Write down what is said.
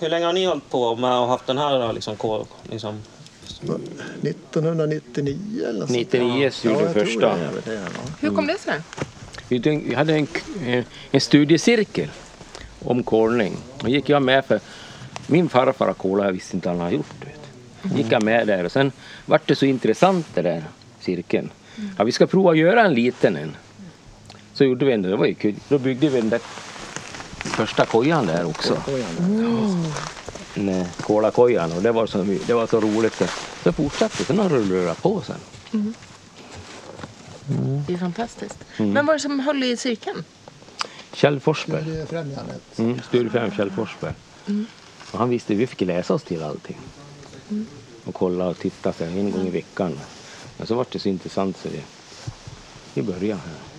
Hur länge har ni hållit på med att haft den här liksom 1999 eller så. 99 gjorde vi första. Hur kom det sig? Vi hade en studiecirkel om kolning. Då gick jag med för min farfar har kolat, jag visste inte vad han har gjort. Gick jag med där och sen var det så intressant det där cirkeln. Ja, vi ska prova att göra en liten en. Så gjorde vi en, det var ju kul. Då byggde vi den där första kojan där också. Kolakojan, och det var så roligt. Så fortsatte sen har det rullat på sen. Det är fantastiskt. Men vad är det som höll i cirkeln? Kjell Forsberg. Studiefrämjandet. Studiefrämjande Kjell Forsberg. Och han visste, vi fick läsa oss till allting. Och kolla och titta en gång i veckan. Men så var det så intressant så vi började här.